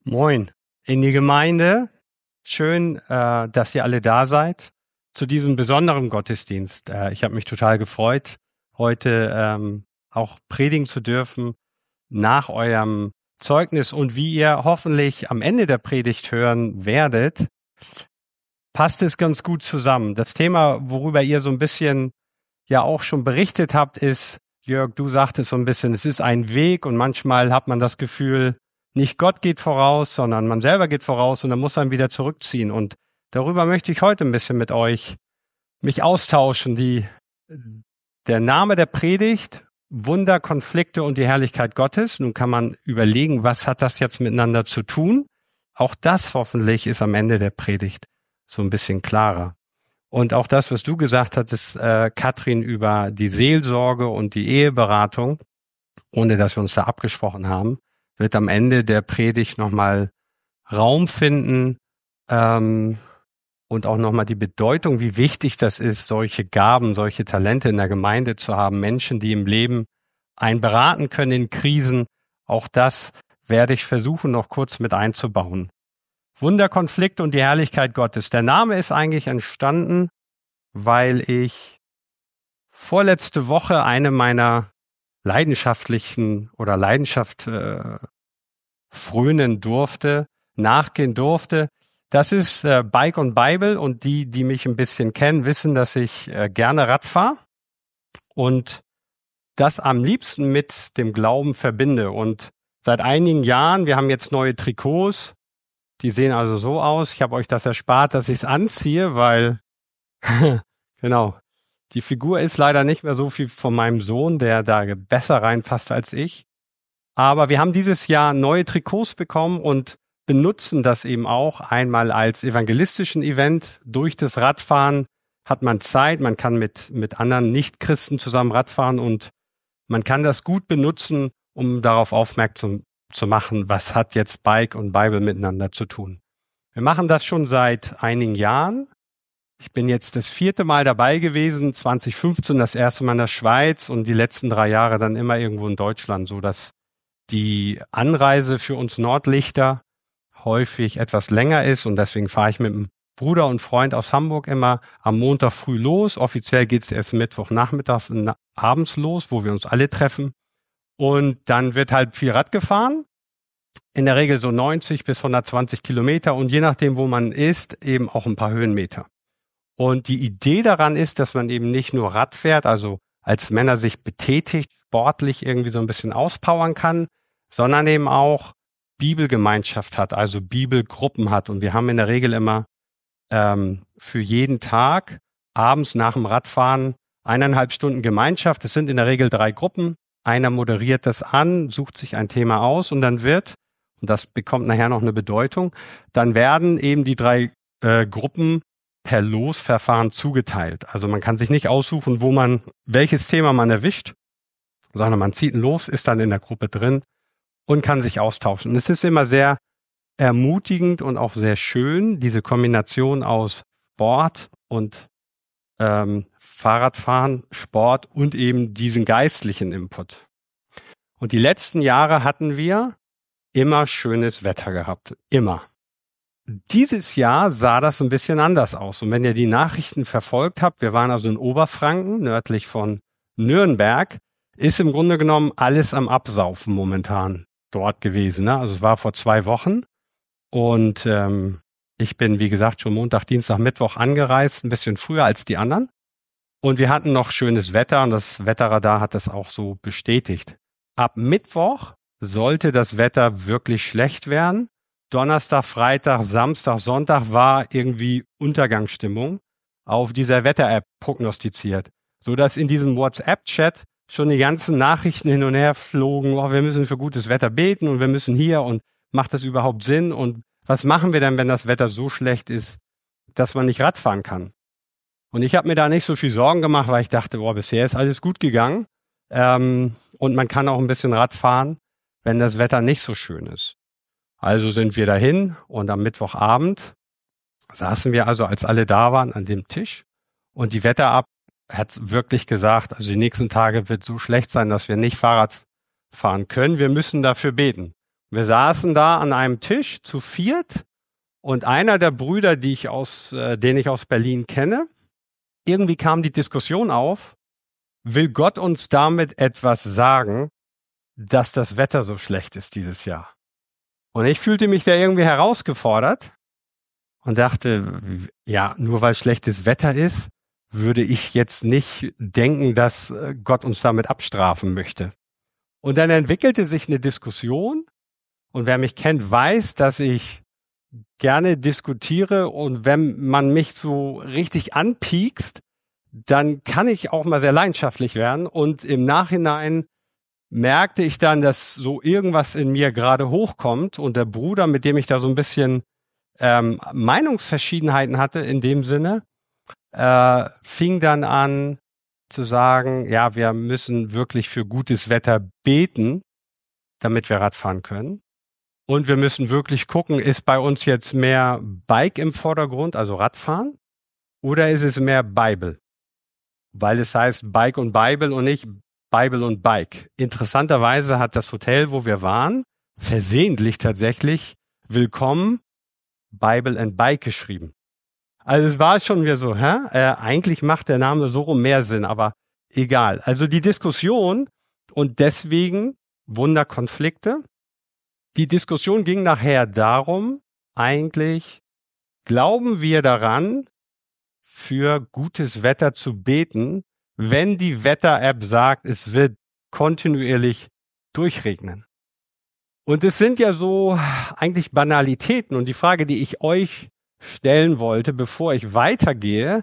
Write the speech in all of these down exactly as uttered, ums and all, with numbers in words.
Moin in die Gemeinde. Schön, äh, dass ihr alle da seid zu diesem besonderen Gottesdienst. Äh, ich habe mich total gefreut, heute ähm, auch predigen zu dürfen nach eurem Zeugnis. Und wie ihr hoffentlich am Ende der Predigt hören werdet, passt es ganz gut zusammen. Das Thema, worüber ihr so ein bisschen ja auch schon berichtet habt, ist, Jörg, du sagtest so ein bisschen, es ist ein Weg und manchmal hat man das Gefühl, nicht Gott geht voraus, sondern man selber geht voraus und dann muss man wieder zurückziehen. Und darüber möchte ich heute ein bisschen mit euch mich austauschen. Die, der Name der Predigt, Wunder, Konflikte und die Herrlichkeit Gottes. Nun kann man überlegen, was hat das jetzt miteinander zu tun? Auch das hoffentlich ist am Ende der Predigt so ein bisschen klarer. Und auch das, was du gesagt hattest, äh, Katrin, über die Seelsorge und die Eheberatung, ohne dass wir uns da abgesprochen haben, wird am Ende der Predigt nochmal Raum finden ähm, und auch nochmal die Bedeutung, wie wichtig das ist, solche Gaben, solche Talente in der Gemeinde zu haben, Menschen, die im Leben einen beraten können in Krisen. Auch das werde ich versuchen, noch kurz mit einzubauen. Wunder, Konflikt und die Herrlichkeit Gottes. Der Name ist eigentlich entstanden, weil ich vorletzte Woche eine meiner leidenschaftlichen oder Leidenschaft äh, frönen durfte, nachgehen durfte. Das ist äh, Bike und Bible und die, die mich ein bisschen kennen, wissen, dass ich äh, gerne Rad fahre und das am liebsten mit dem Glauben verbinde. Und seit einigen Jahren, wir haben jetzt neue Trikots, die sehen also so aus. Ich habe euch das erspart, dass ich es anziehe, weil genau, die Figur ist leider nicht mehr so viel von meinem Sohn, der da besser reinpasst als ich. Aber wir haben dieses Jahr neue Trikots bekommen und benutzen das eben auch einmal als evangelistischen Event. Durch das Radfahren hat man Zeit, man kann mit, mit anderen Nichtchristen zusammen Radfahren und man kann das gut benutzen, um darauf aufmerksam zu machen, was hat jetzt Bike und Bible miteinander zu tun. Wir machen das schon seit einigen Jahren. Ich bin jetzt das vierte Mal dabei gewesen, zwanzig fünfzehn das erste Mal in der Schweiz und die letzten drei Jahre dann immer irgendwo in Deutschland, so dass die Anreise für uns Nordlichter häufig etwas länger ist und deswegen fahre ich mit einem Bruder und Freund aus Hamburg immer am Montag früh los. Offiziell geht es erst Mittwochnachmittags und abends los, wo wir uns alle treffen. Und dann wird halt viel Rad gefahren, in der Regel so neunzig bis hundertzwanzig Kilometer und je nachdem, wo man ist, eben auch ein paar Höhenmeter. Und die Idee daran ist, dass man eben nicht nur Rad fährt, also als Männer sich betätigt, sportlich irgendwie so ein bisschen auspowern kann, sondern eben auch Bibelgemeinschaft hat, also Bibelgruppen hat. Und wir haben in der Regel immer ähm, für jeden Tag abends nach dem Radfahren eineinhalb Stunden Gemeinschaft. Es sind in der Regel drei Gruppen. Einer moderiert das an, sucht sich ein Thema aus und dann wird, und das bekommt nachher noch eine Bedeutung, dann werden eben die drei äh, Gruppen per Losverfahren zugeteilt. Also man kann sich nicht aussuchen, wo man, welches Thema man erwischt, sondern man zieht ein Los, ist dann in der Gruppe drin und kann sich austauschen. Und es ist immer sehr ermutigend und auch sehr schön, diese Kombination aus Sport und ähm, Fahrradfahren, Sport und eben diesen geistlichen Input. Und die letzten Jahre hatten wir immer schönes Wetter gehabt. Immer. Dieses Jahr sah das ein bisschen anders aus. Und wenn ihr die Nachrichten verfolgt habt, wir waren also in Oberfranken, nördlich von Nürnberg, ist im Grunde genommen alles am Absaufen momentan dort gewesen. Ne? Also es war vor zwei Wochen und ähm, ich bin, wie gesagt, schon Montag, Dienstag, Mittwoch angereist, ein bisschen früher als die anderen. Und wir hatten noch schönes Wetter und das Wetterradar hat das auch so bestätigt. Ab Mittwoch sollte das Wetter wirklich schlecht werden. Donnerstag, Freitag, Samstag, Sonntag war irgendwie Untergangsstimmung auf dieser Wetter-App prognostiziert, sodass in diesem WhatsApp-Chat schon die ganzen Nachrichten hin und her flogen, oh, wir müssen für gutes Wetter beten und wir müssen hier und macht das überhaupt Sinn und was machen wir denn, wenn das Wetter so schlecht ist, dass man nicht Radfahren kann? Und ich habe mir da nicht so viel Sorgen gemacht, weil ich dachte, boah, bisher ist alles gut gegangen ähm, und man kann auch ein bisschen Rad fahren, wenn das Wetter nicht so schön ist. Also sind wir dahin und am Mittwochabend saßen wir also, als alle da waren, an dem Tisch und die Wetter-App hat wirklich gesagt, also die nächsten Tage wird so schlecht sein, dass wir nicht Fahrrad fahren können. Wir müssen dafür beten. Wir saßen da an einem Tisch zu viert und einer der Brüder, die ich aus, äh, den ich aus Berlin kenne, irgendwie kam die Diskussion auf, will Gott uns damit etwas sagen, dass das Wetter so schlecht ist dieses Jahr? Und ich fühlte mich da irgendwie herausgefordert und dachte, ja, nur weil schlechtes Wetter ist, würde ich jetzt nicht denken, dass Gott uns damit abstrafen möchte. Und dann entwickelte sich eine Diskussion und wer mich kennt, weiß, dass ich gerne diskutiere und wenn man mich so richtig anpiekst, dann kann ich auch mal sehr leidenschaftlich werden und im Nachhinein merkte ich dann, dass so irgendwas in mir gerade hochkommt und der Bruder, mit dem ich da so ein bisschen ähm, Meinungsverschiedenheiten hatte in dem Sinne, äh, fing dann an zu sagen, ja, wir müssen wirklich für gutes Wetter beten, damit wir Radfahren können. Und wir müssen wirklich gucken, ist bei uns jetzt mehr Bike im Vordergrund, also Radfahren, oder ist es mehr Bible? Weil es heißt Bike und Bible und nicht Bible und Bike. Interessanterweise hat das Hotel, wo wir waren, versehentlich tatsächlich Willkommen Bible and Bike geschrieben. Also es war schon wieder so, hä? Äh, eigentlich macht der Name so rum mehr Sinn, aber egal. Also die Diskussion und deswegen Wunderkonflikte. Die Diskussion ging nachher darum, eigentlich glauben wir daran, für gutes Wetter zu beten, wenn die Wetter-App sagt, es wird kontinuierlich durchregnen. Und es sind ja so eigentlich Banalitäten. Und die Frage, die ich euch stellen wollte, bevor ich weitergehe,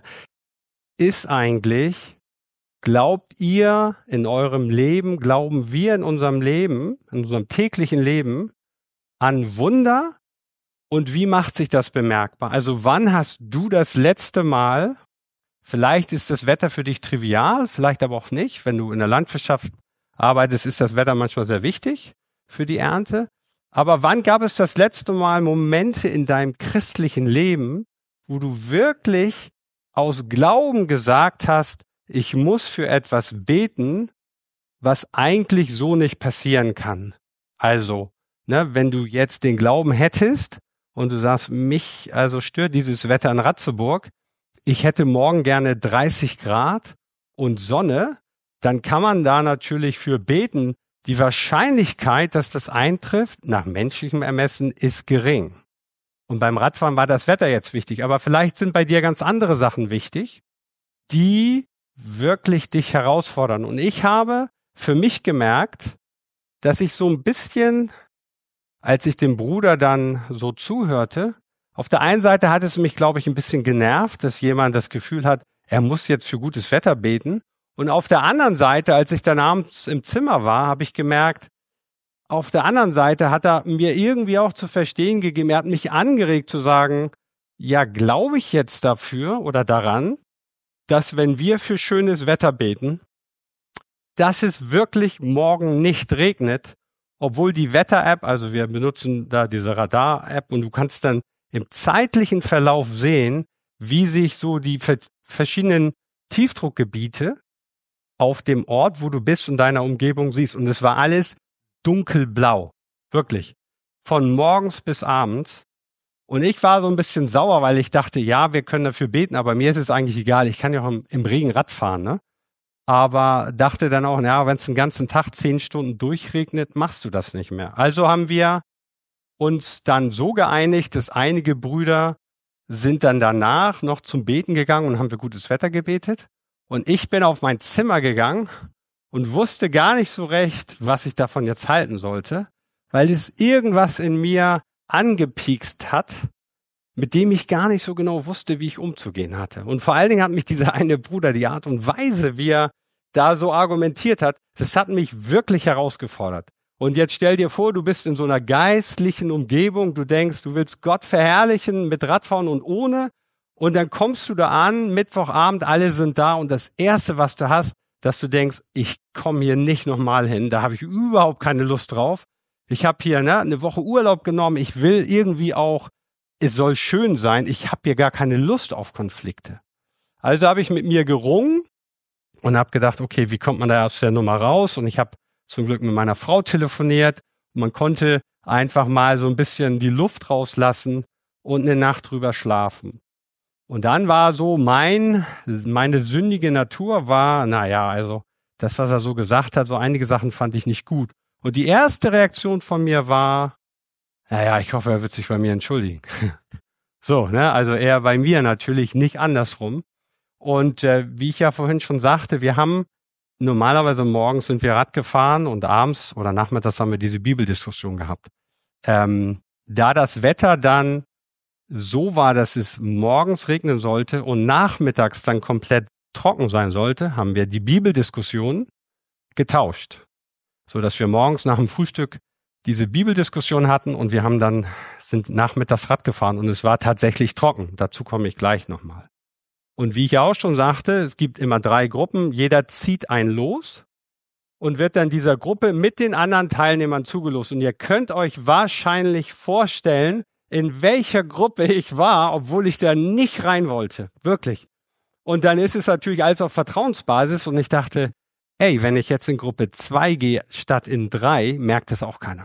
ist eigentlich, glaubt ihr in eurem Leben, glauben wir in unserem Leben, in unserem täglichen Leben an Wunder? Und wie macht sich das bemerkbar? Also wann hast du das letzte Mal, vielleicht ist das Wetter für dich trivial, vielleicht aber auch nicht. Wenn du in der Landwirtschaft arbeitest, ist das Wetter manchmal sehr wichtig für die Ernte. Aber wann gab es das letzte Mal Momente in deinem christlichen Leben, wo du wirklich aus Glauben gesagt hast, ich muss für etwas beten, was eigentlich so nicht passieren kann? Also, ne, wenn du jetzt den Glauben hättest und du sagst, mich also stört dieses Wetter in Ratzeburg, ich hätte morgen gerne dreißig Grad und Sonne, dann kann man da natürlich für beten. Die Wahrscheinlichkeit, dass das eintrifft, nach menschlichem Ermessen, ist gering. Und beim Radfahren war das Wetter jetzt wichtig, aber vielleicht sind bei dir ganz andere Sachen wichtig, die wirklich dich herausfordern. Und ich habe für mich gemerkt, dass ich so ein bisschen, als ich dem Bruder dann so zuhörte, auf der einen Seite hat es mich, glaube ich, ein bisschen genervt, dass jemand das Gefühl hat, er muss jetzt für gutes Wetter beten. Und auf der anderen Seite, als ich dann abends im Zimmer war, habe ich gemerkt, auf der anderen Seite hat er mir irgendwie auch zu verstehen gegeben, er hat mich angeregt zu sagen, ja, glaube ich jetzt dafür oder daran, dass wenn wir für schönes Wetter beten, dass es wirklich morgen nicht regnet, obwohl die Wetter-App, also wir benutzen da diese Radar-App und du kannst dann im zeitlichen Verlauf sehen, wie sich so die verschiedenen Tiefdruckgebiete auf dem Ort, wo du bist und deiner Umgebung siehst. Und es war alles dunkelblau. Wirklich. Von morgens bis abends. Und ich war so ein bisschen sauer, weil ich dachte, ja, wir können dafür beten, aber mir ist es eigentlich egal. Ich kann ja auch im, im Regen Rad fahren, ne? Aber dachte dann auch, ja, wenn es den ganzen Tag zehn Stunden durchregnet, machst du das nicht mehr. Also haben wir uns dann so geeinigt, dass einige Brüder sind dann danach noch zum Beten gegangen und haben für gutes Wetter gebetet. Und ich bin auf mein Zimmer gegangen und wusste gar nicht so recht, was ich davon jetzt halten sollte, weil es irgendwas in mir angepiekst hat, mit dem ich gar nicht so genau wusste, wie ich umzugehen hatte. Und vor allen Dingen hat mich dieser eine Bruder, die Art und Weise, wie er da so argumentiert hat, das hat mich wirklich herausgefordert. Und jetzt stell dir vor, du bist in so einer geistlichen Umgebung, du denkst, du willst Gott verherrlichen mit Radfahren und ohne. Und dann kommst du da an, Mittwochabend, alle sind da und das Erste, was du hast, dass du denkst, ich komme hier nicht nochmal hin, da habe ich überhaupt keine Lust drauf. Ich habe hier ne, eine Woche Urlaub genommen, ich will irgendwie auch, es soll schön sein, ich habe hier gar keine Lust auf Konflikte. Also habe ich mit mir gerungen und habe gedacht, okay, wie kommt man da aus der Nummer raus? Und ich habe zum Glück mit meiner Frau telefoniert und man konnte einfach mal so ein bisschen die Luft rauslassen und eine Nacht drüber schlafen. Und dann war so mein, meine sündige Natur war, naja, also das, was er so gesagt hat, so einige Sachen fand ich nicht gut. Und die erste Reaktion von mir war, naja, ich hoffe, er wird sich bei mir entschuldigen. So, ne, also eher bei mir natürlich, nicht andersrum. Und äh, wie ich ja vorhin schon sagte, wir haben normalerweise morgens sind wir Rad gefahren und abends oder nachmittags haben wir diese Bibeldiskussion gehabt. Ähm, da das Wetter dann so war, dass es morgens regnen sollte und nachmittags dann komplett trocken sein sollte, haben wir die Bibeldiskussion getauscht, so dass wir morgens nach dem Frühstück diese Bibeldiskussion hatten und wir haben dann sind nachmittags Rad gefahren und es war tatsächlich trocken. Dazu komme ich gleich nochmal. Und wie ich ja auch schon sagte, es gibt immer drei Gruppen. Jeder zieht ein Los und wird dann dieser Gruppe mit den anderen Teilnehmern zugelost. Und ihr könnt euch wahrscheinlich vorstellen, in welcher Gruppe ich war, obwohl ich da nicht rein wollte. Wirklich. Und dann ist es natürlich alles auf Vertrauensbasis und ich dachte, ey, wenn ich jetzt in Gruppe zwei gehe statt in drei, merkt es auch keiner.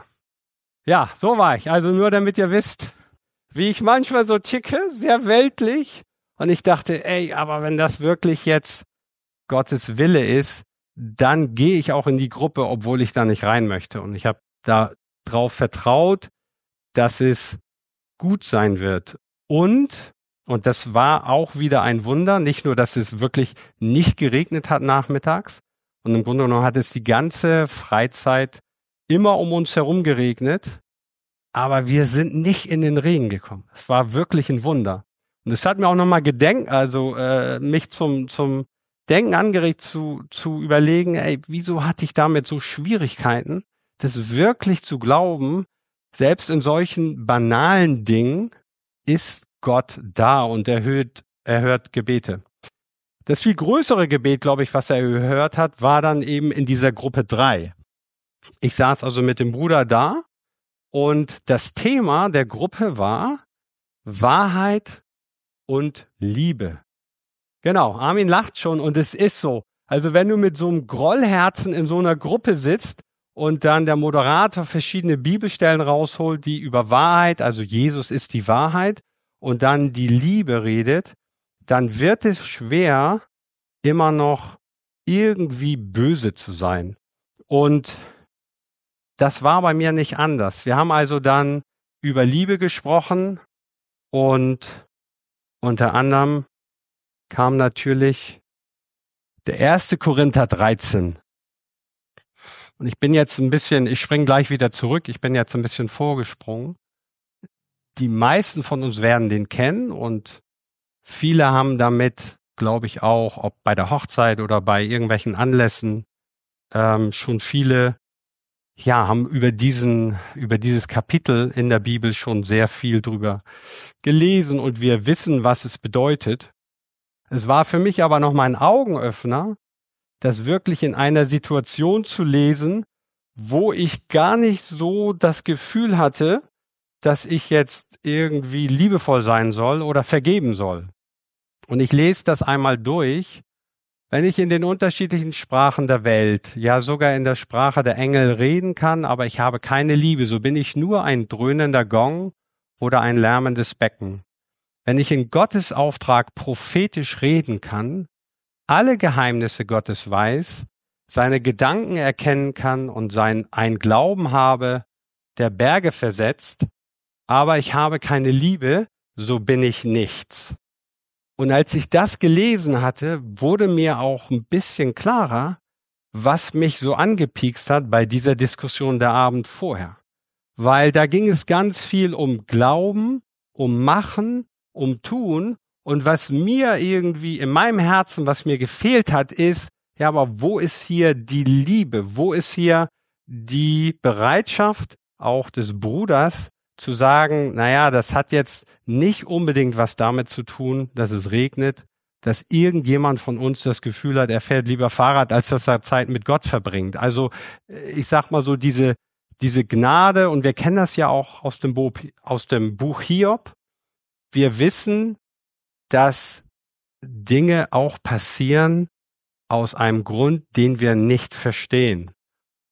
Ja, so war ich. Also nur damit ihr wisst, wie ich manchmal so ticke, sehr weltlich. Und ich dachte, ey, aber wenn das wirklich jetzt Gottes Wille ist, dann gehe ich auch in die Gruppe, obwohl ich da nicht rein möchte. Und ich habe da drauf vertraut, dass es gut sein wird. Und, und das war auch wieder ein Wunder, nicht nur, dass es wirklich nicht geregnet hat nachmittags. Und im Grunde genommen hat es die ganze Freizeit immer um uns herum geregnet. Aber wir sind nicht in den Regen gekommen. Es war wirklich ein Wunder. Und es hat mir auch nochmal gedenkt, also äh, mich zum zum Denken angeregt zu zu überlegen, ey, wieso hatte ich damit so Schwierigkeiten, das wirklich zu glauben, selbst in solchen banalen Dingen ist Gott da und erhört, erhört Gebete. Das viel größere Gebet, glaube ich, was er gehört hat, war dann eben in dieser Gruppe drei. Ich saß also mit dem Bruder da und das Thema der Gruppe war Wahrheit und Liebe. Genau, Armin lacht schon und es ist so. Also wenn du mit so einem Grollherzen in so einer Gruppe sitzt und dann der Moderator verschiedene Bibelstellen rausholt, die über Wahrheit, also Jesus ist die Wahrheit, und dann die Liebe redet, dann wird es schwer, immer noch irgendwie böse zu sein. Und das war bei mir nicht anders. Wir haben also dann über Liebe gesprochen und unter anderem kam natürlich der erste Korinther dreizehn. Und ich bin jetzt ein bisschen, ich springe gleich wieder zurück, ich bin jetzt ein bisschen vorgesprungen. Die meisten von uns werden den kennen und viele haben damit, glaube ich auch, ob bei der Hochzeit oder bei irgendwelchen Anlässen, ähm, schon viele, ja, haben über diesen, über dieses Kapitel in der Bibel schon sehr viel drüber gelesen und wir wissen, was es bedeutet. Es war für mich aber noch mal ein Augenöffner, das wirklich in einer Situation zu lesen, wo ich gar nicht so das Gefühl hatte, dass ich jetzt irgendwie liebevoll sein soll oder vergeben soll. Und ich lese das einmal durch. Wenn ich in den unterschiedlichen Sprachen der Welt, ja sogar in der Sprache der Engel reden kann, aber ich habe keine Liebe, so bin ich nur ein dröhnender Gong oder ein lärmendes Becken. Wenn ich in Gottes Auftrag prophetisch reden kann, alle Geheimnisse Gottes weiß, seine Gedanken erkennen kann und sein ein Glauben habe, der Berge versetzt, aber ich habe keine Liebe, so bin ich nichts. Und als ich das gelesen hatte, wurde mir auch ein bisschen klarer, was mich so angepiekst hat bei dieser Diskussion der Abend vorher. Weil da ging es ganz viel um Glauben, um Machen, um Tun. Und was mir irgendwie in meinem Herzen, was mir gefehlt hat, ist, ja, aber wo ist hier die Liebe? Wo ist hier die Bereitschaft auch des Bruders zu sagen, naja, das hat jetzt nicht unbedingt was damit zu tun, dass es regnet, dass irgendjemand von uns das Gefühl hat, er fährt lieber Fahrrad, als dass er Zeit mit Gott verbringt. Also ich sag mal so, diese, diese Gnade, und wir kennen das ja auch aus dem Buch, aus dem Buch Hiob, wir wissen, dass Dinge auch passieren aus einem Grund, den wir nicht verstehen.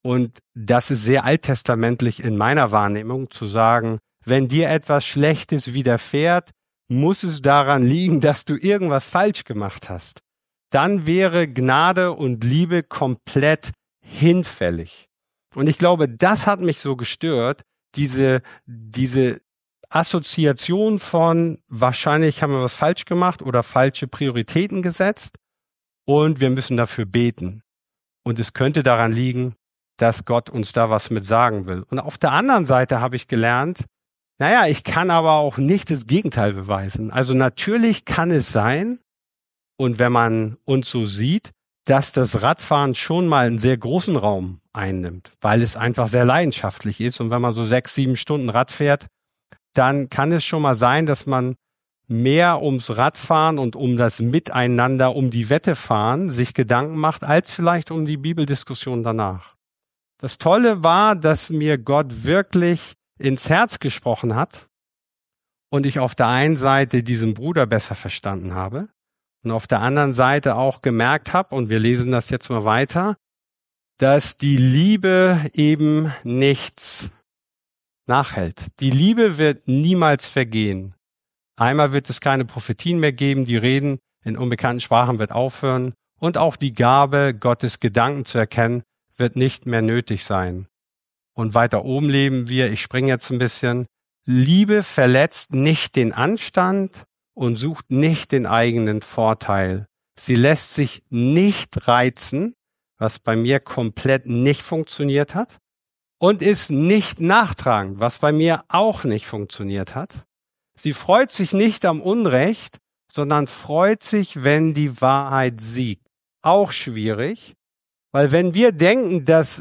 Und das ist sehr alttestamentlich in meiner Wahrnehmung, zu sagen, wenn dir etwas Schlechtes widerfährt, muss es daran liegen, dass du irgendwas falsch gemacht hast. Dann wäre Gnade und Liebe komplett hinfällig. Und ich glaube, das hat mich so gestört, diese, diese Assoziation von wahrscheinlich haben wir was falsch gemacht oder falsche Prioritäten gesetzt und wir müssen dafür beten. Und es könnte daran liegen, dass Gott uns da was mit sagen will. Und auf der anderen Seite habe ich gelernt, naja, ich kann aber auch nicht das Gegenteil beweisen. Also natürlich kann es sein, und wenn man uns so sieht, dass das Radfahren schon mal einen sehr großen Raum einnimmt, weil es einfach sehr leidenschaftlich ist. Und wenn man so sechs, sieben Stunden Rad fährt, dann kann es schon mal sein, dass man mehr ums Radfahren und um das Miteinander, um die Wette fahren, sich Gedanken macht, als vielleicht um die Bibeldiskussion danach. Das Tolle war, dass mir Gott wirklich ins Herz gesprochen hat und ich auf der einen Seite diesen Bruder besser verstanden habe und auf der anderen Seite auch gemerkt habe, und wir lesen das jetzt mal weiter, dass die Liebe eben nichts nachhält. Die Liebe wird niemals vergehen. Einmal wird es keine Prophetien mehr geben, die Reden in unbekannten Sprachen wird aufhören und auch die Gabe, Gottes Gedanken zu erkennen, wird nicht mehr nötig sein. Und weiter oben leben wir, ich springe jetzt ein bisschen, Liebe verletzt nicht den Anstand und sucht nicht den eigenen Vorteil. Sie lässt sich nicht reizen, was bei mir komplett nicht funktioniert hat, und ist nicht nachtragend, was bei mir auch nicht funktioniert hat. Sie freut sich nicht am Unrecht, sondern freut sich, wenn die Wahrheit siegt. Auch schwierig, weil wenn wir denken, dass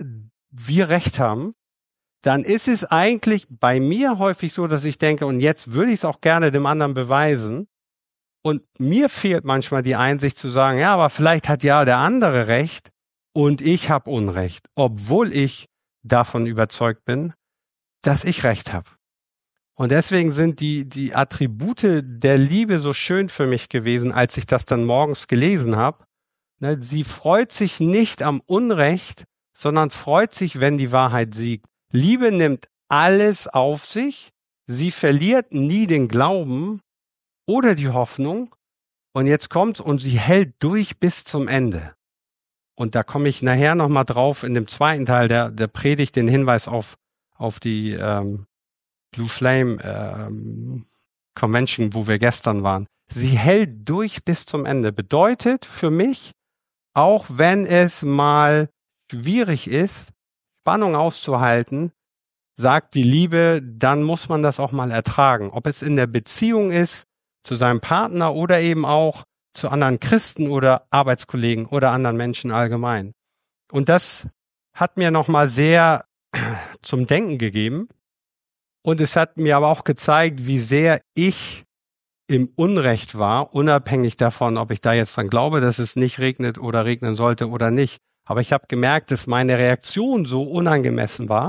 wir Recht haben, dann ist es eigentlich bei mir häufig so, dass ich denke, und jetzt würde ich es auch gerne dem anderen beweisen. Und mir fehlt manchmal die Einsicht zu sagen, ja, aber vielleicht hat ja der andere Recht und ich habe Unrecht, obwohl ich davon überzeugt bin, dass ich Recht habe. Und deswegen sind die, die Attribute der Liebe so schön für mich gewesen, als ich das dann morgens gelesen habe. Ne, sie freut sich nicht am Unrecht, sondern freut sich, wenn die Wahrheit siegt. Liebe nimmt alles auf sich, sie verliert nie den Glauben oder die Hoffnung, und jetzt kommt's, und sie hält durch bis zum Ende. Und da komme ich nachher nochmal drauf in dem zweiten Teil der, der Predigt, den Hinweis auf, auf die ähm, Blue Flame ähm, Convention, wo wir gestern waren. Sie hält durch bis zum Ende. Bedeutet für mich, auch wenn es mal schwierig ist, Spannung auszuhalten, sagt die Liebe, dann muss man das auch mal ertragen. Ob es in der Beziehung ist, zu seinem Partner oder eben auch zu anderen Christen oder Arbeitskollegen oder anderen Menschen allgemein. Und das hat mir nochmal sehr zum Denken gegeben. Und es hat mir aber auch gezeigt, wie sehr ich im Unrecht war, unabhängig davon, ob ich da jetzt dran glaube, dass es nicht regnet oder regnen sollte oder nicht. Aber ich habe gemerkt, dass meine Reaktion so unangemessen war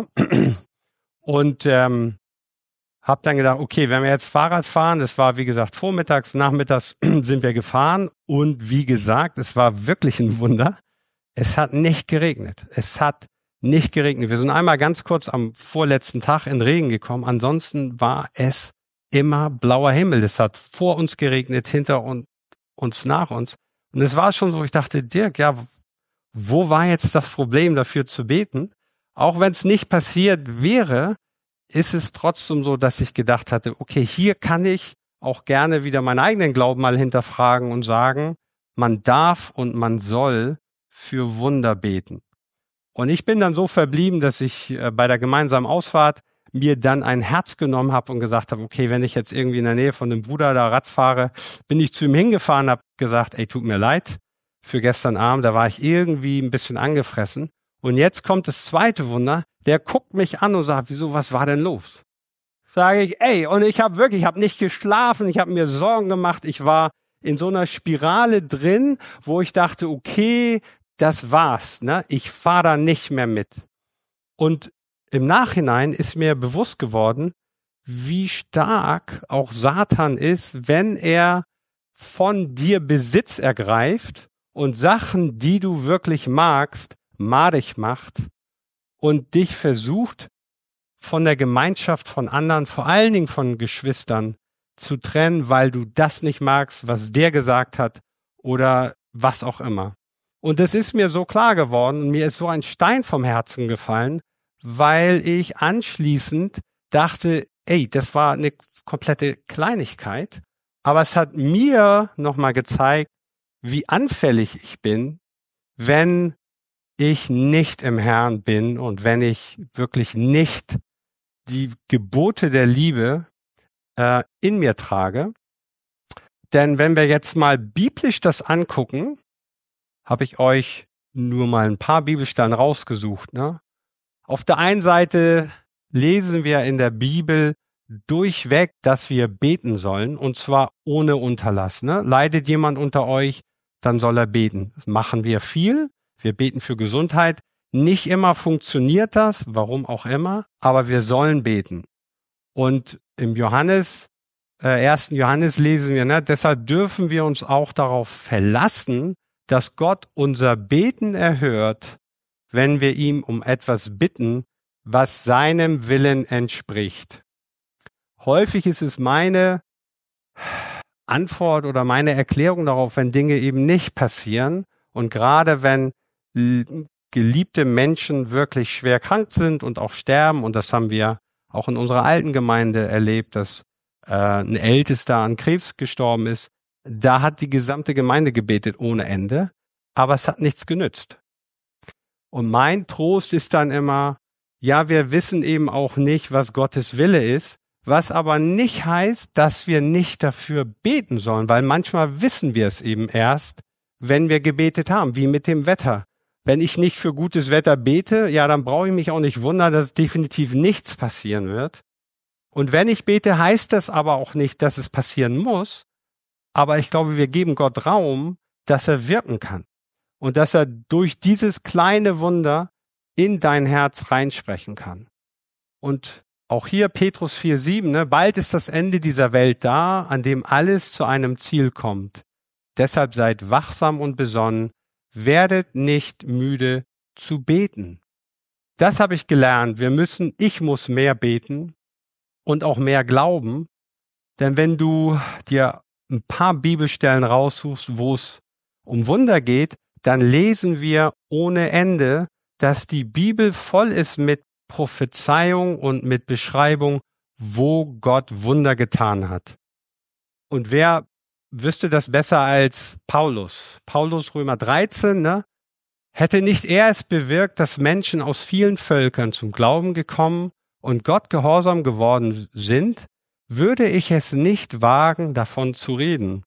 und ähm, habe dann gedacht, okay, wenn wir jetzt Fahrrad fahren, das war wie gesagt vormittags, nachmittags sind wir gefahren und wie gesagt, es war wirklich ein Wunder. Es hat nicht geregnet. Es hat nicht geregnet. Wir sind einmal ganz kurz am vorletzten Tag in Regen gekommen. Ansonsten war es immer blauer Himmel. Es hat vor uns geregnet, hinter uns, uns nach uns. Und es war schon so, ich dachte, Dirk, ja, wo war jetzt das Problem, dafür zu beten? Auch wenn es nicht passiert wäre, ist es trotzdem so, dass ich gedacht hatte, okay, hier kann ich auch gerne wieder meinen eigenen Glauben mal hinterfragen und sagen, man darf und man soll für Wunder beten. Und ich bin dann so verblieben, dass ich äh, bei der gemeinsamen Ausfahrt mir dann ein Herz genommen habe und gesagt habe, okay, wenn ich jetzt irgendwie in der Nähe von dem Bruder da Rad fahre, bin ich zu ihm hingefahren, habe gesagt, ey, tut mir leid für gestern Abend, da war ich irgendwie ein bisschen angefressen. Und jetzt kommt das zweite Wunder, der guckt mich an und sagt, wieso, was war denn los? Sage ich, ey, und ich habe wirklich, ich habe nicht geschlafen, ich habe mir Sorgen gemacht, ich war in so einer Spirale drin, wo ich dachte, okay, das war's, ne? Ich fahre da nicht mehr mit. Und im Nachhinein ist mir bewusst geworden, wie stark auch Satan ist, wenn er von dir Besitz ergreift und Sachen, die du wirklich magst, madig macht und dich versucht, von der Gemeinschaft von anderen, vor allen Dingen von Geschwistern, zu trennen, weil du das nicht magst, was der gesagt hat oder was auch immer. Und es ist mir so klar geworden und mir ist so ein Stein vom Herzen gefallen, weil ich anschließend dachte, ey, das war eine komplette Kleinigkeit, aber es hat mir nochmal gezeigt, wie anfällig ich bin, wenn ich nicht im Herrn bin und wenn ich wirklich nicht die Gebote der Liebe äh, in mir trage. Denn wenn wir jetzt mal biblisch das angucken, habe ich euch nur mal ein paar Bibelstellen rausgesucht. Ne? Auf der einen Seite lesen wir in der Bibel durchweg, dass wir beten sollen, und zwar ohne Unterlass. Ne? Leidet jemand unter euch, dann soll er beten. Das machen wir viel. Wir beten für Gesundheit. Nicht immer funktioniert das, warum auch immer, aber wir sollen beten. Und im Johannes, äh, ersten Johannes lesen wir, ne, deshalb dürfen wir uns auch darauf verlassen, dass Gott unser Beten erhört, wenn wir ihm um etwas bitten, was seinem Willen entspricht. Häufig ist es meine Antwort oder meine Erklärung darauf, wenn Dinge eben nicht passieren und gerade wenn geliebte Menschen wirklich schwer krank sind und auch sterben, und das haben wir auch in unserer alten Gemeinde erlebt, dass äh, ein Ältester an Krebs gestorben ist, da hat die gesamte Gemeinde gebetet ohne Ende, aber es hat nichts genützt. Und mein Trost ist dann immer, ja, wir wissen eben auch nicht, was Gottes Wille ist, was aber nicht heißt, dass wir nicht dafür beten sollen, weil manchmal wissen wir es eben erst, wenn wir gebetet haben, wie mit dem Wetter. Wenn ich nicht für gutes Wetter bete, ja, dann brauche ich mich auch nicht wundern, dass definitiv nichts passieren wird. Und wenn ich bete, heißt das aber auch nicht, dass es passieren muss. Aber ich glaube, wir geben Gott Raum, dass er wirken kann. Und dass er durch dieses kleine Wunder in dein Herz reinsprechen kann. Und auch hier Petrus vier sieben, ne, bald ist das Ende dieser Welt da, an dem alles zu einem Ziel kommt. Deshalb seid wachsam und besonnen, werdet nicht müde zu beten. Das habe ich gelernt. Wir müssen, ich muss mehr beten und auch mehr glauben. Denn wenn du dir ein paar Bibelstellen raussuchst, wo es um Wunder geht, dann lesen wir ohne Ende, dass die Bibel voll ist mit Prophezeiung und mit Beschreibung, wo Gott Wunder getan hat. Und wer wüsste das besser als Paulus? Paulus, Römer dreizehn, ne? Hätte nicht er es bewirkt, dass Menschen aus vielen Völkern zum Glauben gekommen und Gott gehorsam geworden sind, würde ich es nicht wagen, davon zu reden.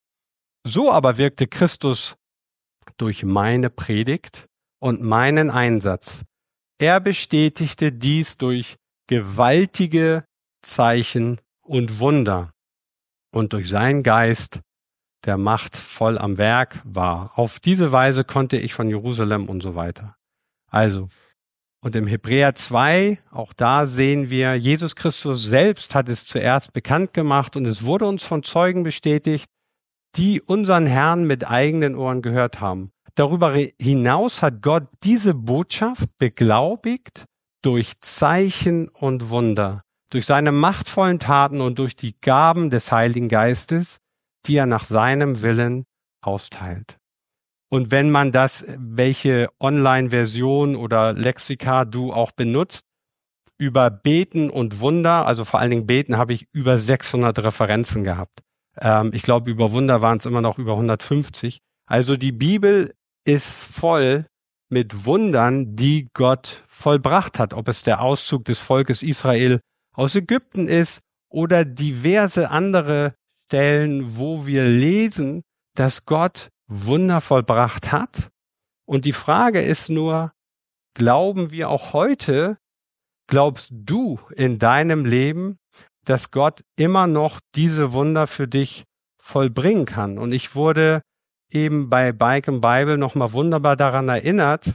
So aber wirkte Christus durch meine Predigt und meinen Einsatz. Er bestätigte dies durch gewaltige Zeichen und Wunder und durch seinen Geist, der Macht voll am Werk war. Auf diese Weise konnte ich von Jerusalem und so weiter. Also, und im Hebräer zwei, auch da sehen wir, Jesus Christus selbst hat es zuerst bekannt gemacht und es wurde uns von Zeugen bestätigt, die unseren Herrn mit eigenen Ohren gehört haben. Darüber hinaus hat Gott diese Botschaft beglaubigt durch Zeichen und Wunder, durch seine machtvollen Taten und durch die Gaben des Heiligen Geistes, die er nach seinem Willen austeilt. Und wenn man das, welche Online-Version oder Lexika du auch benutzt, über Beten und Wunder, also vor allen Dingen Beten, habe ich über sechshundert Referenzen gehabt. Ähm, ich glaube, über Wunder waren es immer noch über hundertfünfzig. Also die Bibel ist voll mit Wundern, die Gott vollbracht hat. Ob es der Auszug des Volkes Israel aus Ägypten ist oder diverse andere Stellen, wo wir lesen, dass Gott Wunder vollbracht hat. Und die Frage ist nur, glauben wir auch heute, glaubst du in deinem Leben, dass Gott immer noch diese Wunder für dich vollbringen kann? Und ich wurde eben bei Bike and Bible nochmal wunderbar daran erinnert,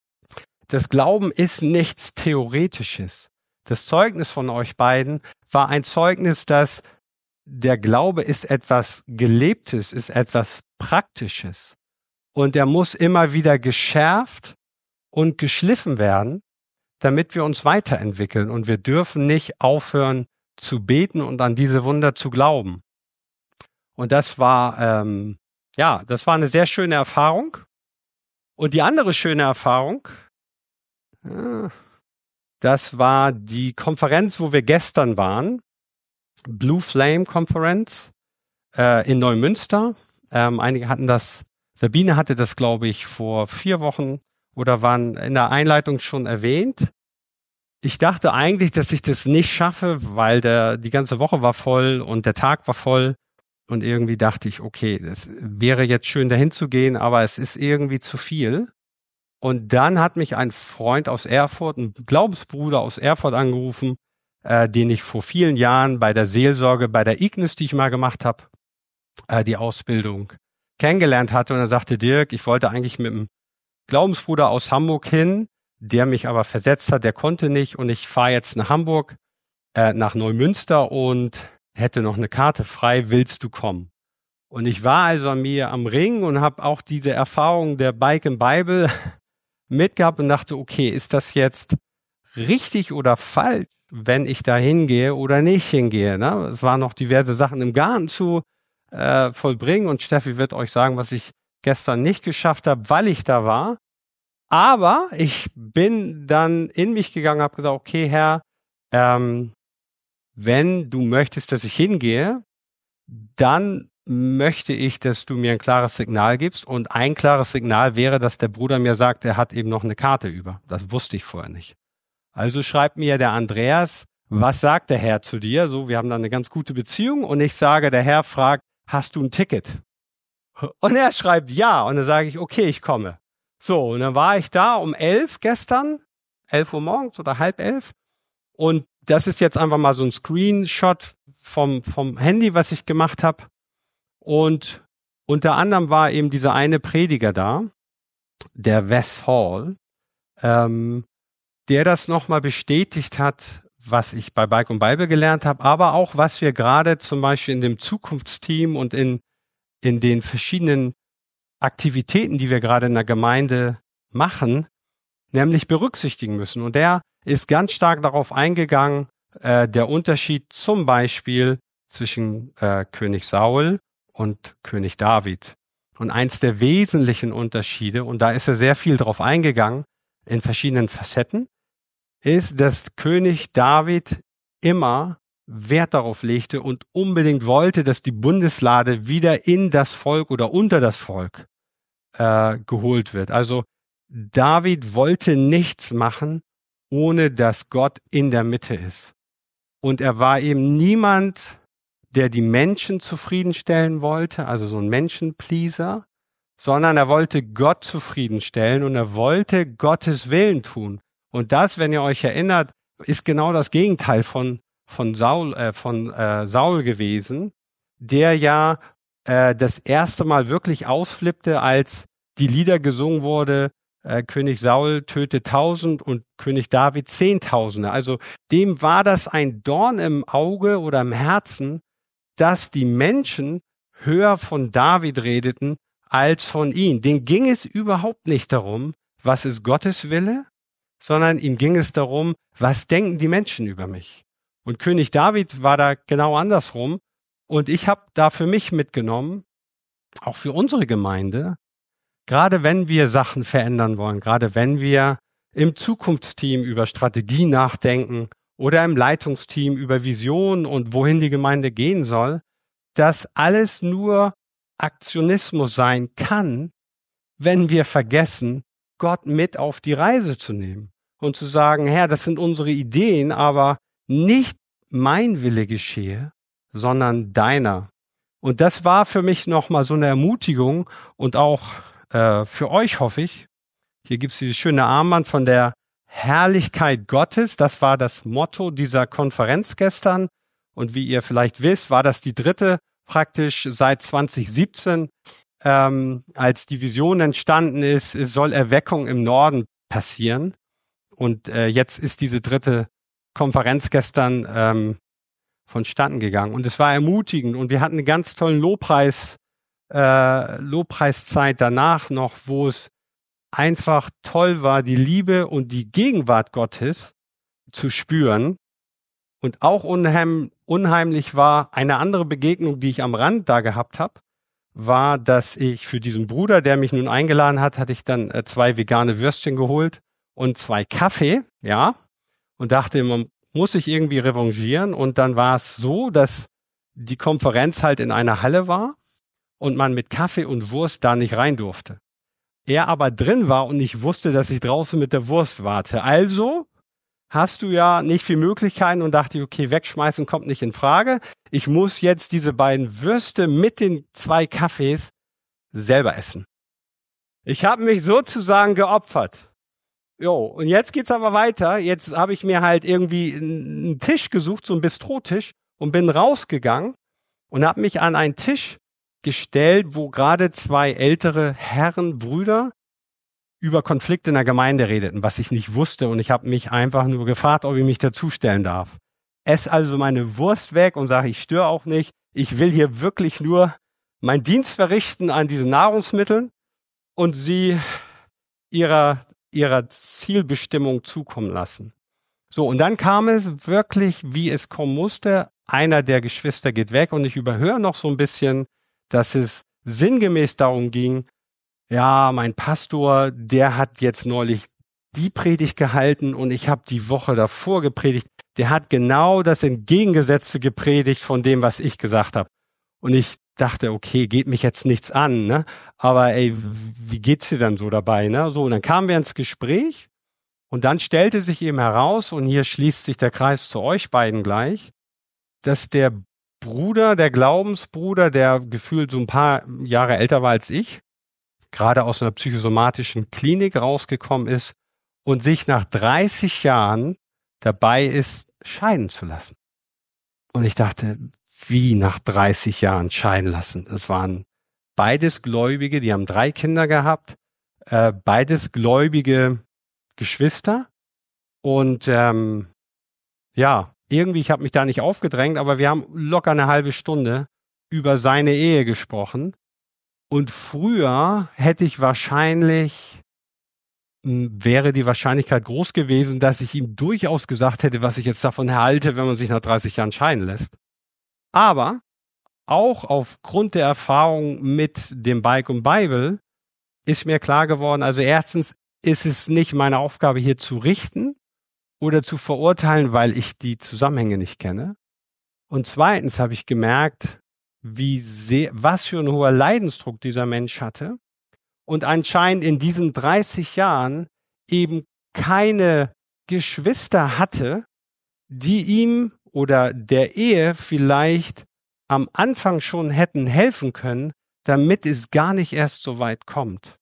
das Glauben ist nichts Theoretisches. Das Zeugnis von euch beiden war ein Zeugnis, dass der Glaube ist etwas Gelebtes, ist etwas Praktisches. Und er muss immer wieder geschärft und geschliffen werden, damit wir uns weiterentwickeln. Und wir dürfen nicht aufhören zu beten und an diese Wunder zu glauben. Und das war, ähm, ja, das war eine sehr schöne Erfahrung. Und die andere schöne Erfahrung, äh, das war die Konferenz, wo wir gestern waren. Blue Flame Konferenz äh, in Neumünster. Ähm, einige hatten das, Sabine hatte das, glaube ich, vor vier Wochen oder waren in der Einleitung schon erwähnt. Ich dachte eigentlich, dass ich das nicht schaffe, weil der, die ganze Woche war voll und der Tag war voll. Und irgendwie dachte ich, okay, es wäre jetzt schön, dahin zu gehen, aber es ist irgendwie zu viel. Und dann hat mich ein Freund aus Erfurt, ein Glaubensbruder aus Erfurt angerufen, äh, den ich vor vielen Jahren bei der Seelsorge, bei der Ignis, die ich mal gemacht habe, äh, die Ausbildung kennengelernt hatte. Und er sagte, Dirk, ich wollte eigentlich mit einem Glaubensbruder aus Hamburg hin, der mich aber versetzt hat, der konnte nicht. Und ich fahre jetzt nach Hamburg, äh, nach Neumünster und hätte noch eine Karte frei, willst du kommen? Und ich war also an mir am Ring und habe auch diese Erfahrung der Bike in Bible mitgehabt und dachte, okay, ist das jetzt richtig oder falsch, wenn ich da hingehe oder nicht hingehe? Ne? Es waren noch diverse Sachen im Garten zu äh, vollbringen und Steffi wird euch sagen, was ich gestern nicht geschafft habe, weil ich da war. Aber ich bin dann in mich gegangen, habe gesagt, okay, Herr, ähm, wenn du möchtest, dass ich hingehe, dann möchte ich, dass du mir ein klares Signal gibst. Und ein klares Signal wäre, dass der Bruder mir sagt, er hat eben noch eine Karte über. Das wusste ich vorher nicht. Also schreibt mir der Andreas, was sagt der Herr zu dir? So, wir haben dann eine ganz gute Beziehung. Und ich sage, der Herr fragt, hast du ein Ticket? Und er schreibt ja. Und dann sage ich, okay, ich komme. So, und dann war ich da um elf gestern, elf Uhr morgens oder halb elf. Und das ist jetzt einfach mal so ein Screenshot vom, vom Handy, was ich gemacht habe. Und unter anderem war eben dieser eine Prediger da, der Wes Hall, ähm, der das nochmal bestätigt hat, was ich bei Bike und Bible gelernt habe, aber auch was wir gerade zum Beispiel in dem Zukunftsteam und in, in den verschiedenen Aktivitäten, die wir gerade in der Gemeinde machen, nämlich berücksichtigen müssen. Und der ist ganz stark darauf eingegangen, äh, der Unterschied zum Beispiel zwischen äh, König Saul und König David. Und eins der wesentlichen Unterschiede, und da ist er sehr viel drauf eingegangen, in verschiedenen Facetten, ist, dass König David immer Wert darauf legte und unbedingt wollte, dass die Bundeslade wieder in das Volk oder unter das Volk äh, geholt wird. Also David wollte nichts machen, ohne dass Gott in der Mitte ist. Und er war eben niemand, der die Menschen zufriedenstellen wollte, also so ein Menschenpleaser, sondern er wollte Gott zufriedenstellen und er wollte Gottes Willen tun. Und das, wenn ihr euch erinnert, ist genau das Gegenteil von von Saul, äh, von äh, Saul gewesen, der ja äh, das erste Mal wirklich ausflippte, als die Lieder gesungen wurde, äh, König Saul tötet tausend und König David zehntausende. Also dem war das ein Dorn im Auge oder im Herzen, dass die Menschen höher von David redeten als von ihm. Denen ging es überhaupt nicht darum, was ist Gottes Wille, sondern ihm ging es darum, was denken die Menschen über mich. Und König David war da genau andersrum. Und ich habe da für mich mitgenommen, auch für unsere Gemeinde, gerade wenn wir Sachen verändern wollen, gerade wenn wir im Zukunftsteam über Strategie nachdenken oder im Leitungsteam über Vision und wohin die Gemeinde gehen soll, dass alles nur Aktionismus sein kann, wenn wir vergessen, Gott mit auf die Reise zu nehmen und zu sagen, Herr, das sind unsere Ideen, aber nicht mein Wille geschehe, sondern deiner. Und das war für mich nochmal so eine Ermutigung und auch äh, für euch, hoffe ich. Hier gibt's dieses schöne Armband von der Herrlichkeit Gottes. Das war das Motto dieser Konferenz gestern. Und wie ihr vielleicht wisst, war das die dritte praktisch seit zwanzig siebzehn, ähm, als die Vision entstanden ist, es soll Erweckung im Norden passieren. Und äh, jetzt ist diese dritte Konferenz gestern ähm, vonstatten gegangen. Und es war ermutigend. Und wir hatten einen ganz tollen Lobpreis, äh, Lobpreiszeit danach noch, wo es einfach toll war, die Liebe und die Gegenwart Gottes zu spüren. Und auch unheim, unheimlich war eine andere Begegnung, die ich am Rand da gehabt habe, war, dass ich für diesen Bruder, der mich nun eingeladen hat, hatte ich dann äh, zwei vegane Würstchen geholt und zwei Kaffee, ja, und dachte, man muss sich irgendwie revanchieren. Und dann war es so, dass die Konferenz halt in einer Halle war und man mit Kaffee und Wurst da nicht rein durfte. Er aber drin war und ich wusste, dass ich draußen mit der Wurst warte. Also hast du ja nicht viel Möglichkeiten und dachte, okay, wegschmeißen kommt nicht in Frage. Ich muss jetzt diese beiden Würste mit den zwei Kaffees selber essen. Ich habe mich sozusagen geopfert. Jo, und jetzt geht's aber weiter. Jetzt habe ich mir halt irgendwie einen Tisch gesucht, so einen Bistrotisch, und bin rausgegangen und habe mich an einen Tisch gestellt, wo gerade zwei ältere Herren, Brüder, über Konflikte in der Gemeinde redeten, was ich nicht wusste. Und ich habe mich einfach nur gefragt, ob ich mich dazustellen darf. Ess also meine Wurst weg und sage, ich störe auch nicht. Ich will hier wirklich nur meinen Dienst verrichten an diesen Nahrungsmitteln und sie ihrer, ihrer Zielbestimmung zukommen lassen. So, und dann kam es wirklich, wie es kommen musste. Einer der Geschwister geht weg und ich überhöre noch so ein bisschen, dass es sinngemäß darum ging, ja, mein Pastor, der hat jetzt neulich die Predigt gehalten und ich habe die Woche davor gepredigt. Der hat genau das Entgegengesetzte gepredigt von dem, was ich gesagt habe. Und ich dachte, okay, geht mich jetzt nichts an, ne? Aber ey, wie geht's dir dann so dabei, ne? So, und dann kamen wir ins Gespräch und dann stellte sich eben heraus, und hier schließt sich der Kreis zu euch beiden gleich, dass der Bruder, der Glaubensbruder, der gefühlt so ein paar Jahre älter war als ich, gerade aus einer psychosomatischen Klinik rausgekommen ist und sich nach dreißig Jahren dabei ist, scheiden zu lassen. Und ich dachte, wie nach dreißig Jahren scheiden lassen? Das waren beides Gläubige, die haben drei Kinder gehabt, äh, beides gläubige Geschwister. Und ähm, ja, irgendwie, ich habe mich da nicht aufgedrängt, aber wir haben locker eine halbe Stunde über seine Ehe gesprochen. Und früher hätte ich wahrscheinlich, wäre die Wahrscheinlichkeit groß gewesen, dass ich ihm durchaus gesagt hätte, was ich jetzt davon halte, wenn man sich nach dreißig Jahren scheiden lässt. Aber auch aufgrund der Erfahrung mit dem Bike und Bible ist mir klar geworden, also erstens ist es nicht meine Aufgabe, hier zu richten oder zu verurteilen, weil ich die Zusammenhänge nicht kenne. Und zweitens habe ich gemerkt, wie sehr, was für ein hoher Leidensdruck dieser Mensch hatte und anscheinend in diesen dreißig Jahren eben keine Geschwister hatte, die ihm oder der Ehe vielleicht am Anfang schon hätten helfen können, damit es gar nicht erst so weit kommt.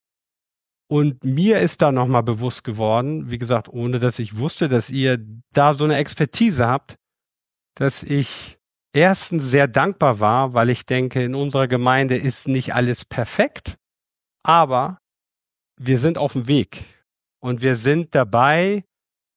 Und mir ist da nochmal bewusst geworden, wie gesagt, ohne dass ich wusste, dass ihr da so eine Expertise habt, dass ich erstens sehr dankbar war, weil ich denke, in unserer Gemeinde ist nicht alles perfekt, aber wir sind auf dem Weg und wir sind dabei,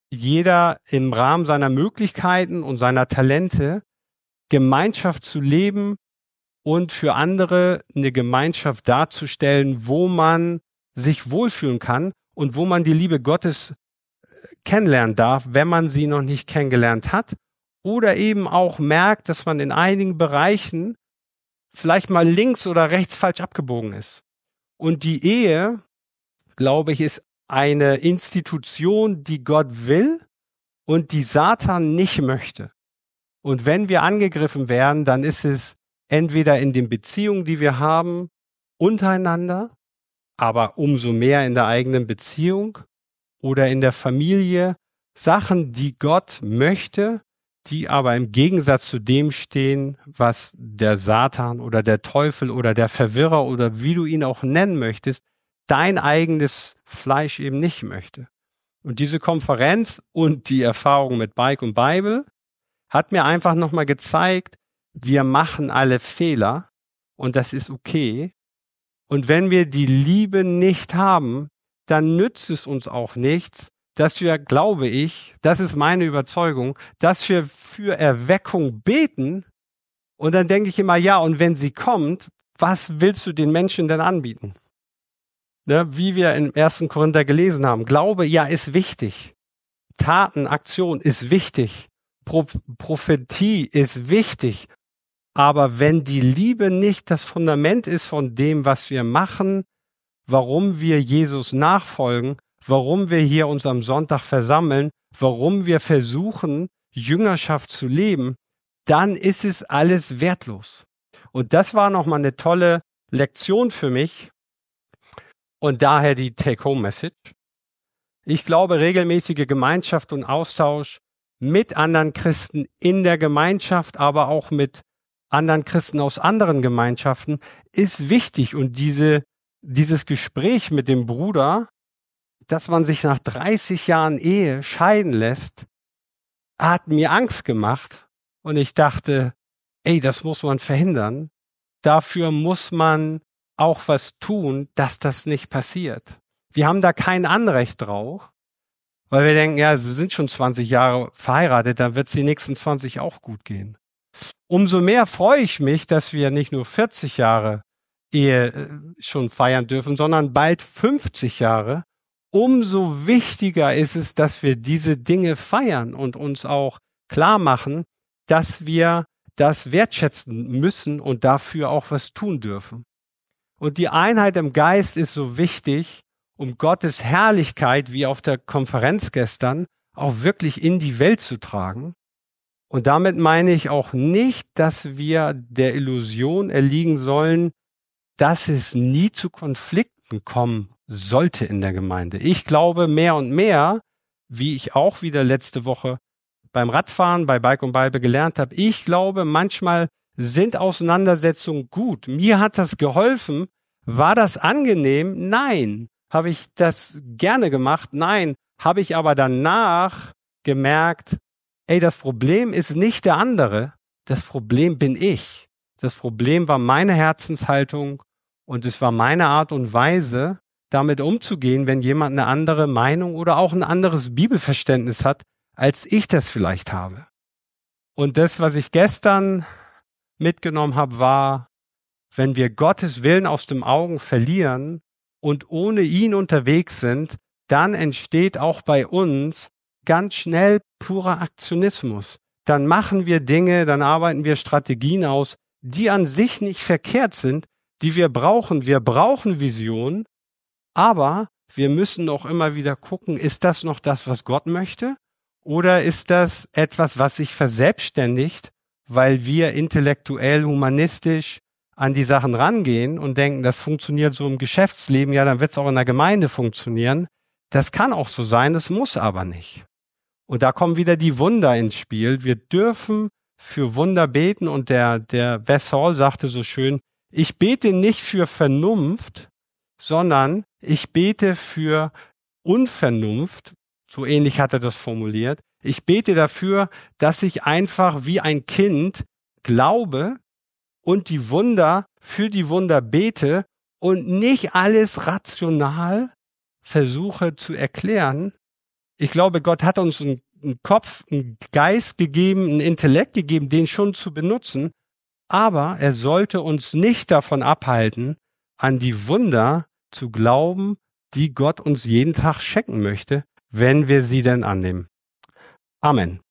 jeder im Rahmen seiner Möglichkeiten und seiner Talente Gemeinschaft zu leben und für andere eine Gemeinschaft darzustellen, wo man sich wohlfühlen kann und wo man die Liebe Gottes kennenlernen darf, wenn man sie noch nicht kennengelernt hat. Oder eben auch merkt, dass man in einigen Bereichen vielleicht mal links oder rechts falsch abgebogen ist. Und die Ehe, glaube ich, ist eine Institution, die Gott will und die Satan nicht möchte. Und wenn wir angegriffen werden, dann ist es entweder in den Beziehungen, die wir haben, untereinander, aber umso mehr in der eigenen Beziehung oder in der Familie, Sachen, die Gott möchte, die aber im Gegensatz zu dem stehen, was der Satan oder der Teufel oder der Verwirrer oder wie du ihn auch nennen möchtest, dein eigenes Fleisch eben nicht möchte. Und diese Konferenz und die Erfahrung mit Bike und Bible hat mir einfach nochmal gezeigt, wir machen alle Fehler und das ist okay. Und wenn wir die Liebe nicht haben, dann nützt es uns auch nichts, dass wir, glaube ich, das ist meine Überzeugung, dass wir für Erweckung beten und dann denke ich immer, ja, und wenn sie kommt, was willst du den Menschen denn anbieten? ne, wie wir im ersten Korinther gelesen haben. Glaube, ja, ist wichtig. Taten, Aktion ist wichtig. Pro- Prophetie ist wichtig. Aber wenn die Liebe nicht das Fundament ist von dem, was wir machen, warum wir Jesus nachfolgen, warum wir hier uns am Sonntag versammeln, warum wir versuchen, Jüngerschaft zu leben, dann ist es alles wertlos. Und das war nochmal eine tolle Lektion für mich und daher die Take-Home-Message. Ich glaube, regelmäßige Gemeinschaft und Austausch mit anderen Christen in der Gemeinschaft, aber auch mit anderen Christen aus anderen Gemeinschaften ist wichtig. Und diese, dieses Gespräch mit dem Bruder, dass man sich nach dreißig Jahren Ehe scheiden lässt, hat mir Angst gemacht. Und ich dachte, ey, das muss man verhindern. Dafür muss man auch was tun, dass das nicht passiert. Wir haben da kein Anrecht drauf, weil wir denken, ja, sie sind schon zwanzig Jahre verheiratet, dann wird es die nächsten zwanzig auch gut gehen. Umso mehr freue ich mich, dass wir nicht nur vierzig Jahre Ehe schon feiern dürfen, sondern bald fünfzig Jahre. Umso wichtiger ist es, dass wir diese Dinge feiern und uns auch klar machen, dass wir das wertschätzen müssen und dafür auch was tun dürfen. Und die Einheit im Geist ist so wichtig, um Gottes Herrlichkeit, wie auf der Konferenz gestern, auch wirklich in die Welt zu tragen. Und damit meine ich auch nicht, dass wir der Illusion erliegen sollen, dass es nie zu Konflikten kommen sollte in der Gemeinde. Ich glaube mehr und mehr, wie ich auch wieder letzte Woche beim Radfahren, bei Bike und Bible gelernt habe, ich glaube, manchmal sind Auseinandersetzungen gut. Mir hat das geholfen. War das angenehm? Nein. Habe ich das gerne gemacht? Nein. Habe ich aber danach gemerkt, ey, das Problem ist nicht der andere, das Problem bin ich. Das Problem war meine Herzenshaltung und es war meine Art und Weise, damit umzugehen, wenn jemand eine andere Meinung oder auch ein anderes Bibelverständnis hat, als ich das vielleicht habe. Und das, was ich gestern mitgenommen habe, war, wenn wir Gottes Willen aus den Augen verlieren und ohne ihn unterwegs sind, dann entsteht auch bei uns ganz schnell purer Aktionismus. Dann machen wir Dinge, dann arbeiten wir Strategien aus, die an sich nicht verkehrt sind, die wir brauchen. Wir brauchen Vision, aber wir müssen auch immer wieder gucken, ist das noch das, was Gott möchte? Oder ist das etwas, was sich verselbstständigt, weil wir intellektuell, humanistisch an die Sachen rangehen und denken, das funktioniert so im Geschäftsleben, ja, dann wird es auch in der Gemeinde funktionieren. Das kann auch so sein, das muss aber nicht. Und da kommen wieder die Wunder ins Spiel. Wir dürfen für Wunder beten und der, der Wes Hall sagte so schön, ich bete nicht für Vernunft, sondern ich bete für Unvernunft. So ähnlich hat er das formuliert. Ich bete dafür, dass ich einfach wie ein Kind glaube und die Wunder für die Wunder bete und nicht alles rational versuche zu erklären. Ich glaube, Gott hat uns einen, einen Kopf, einen Geist gegeben, einen Intellekt gegeben, den schon zu benutzen. Aber er sollte uns nicht davon abhalten, an die Wunder zu glauben, die Gott uns jeden Tag schenken möchte, wenn wir sie denn annehmen. Amen.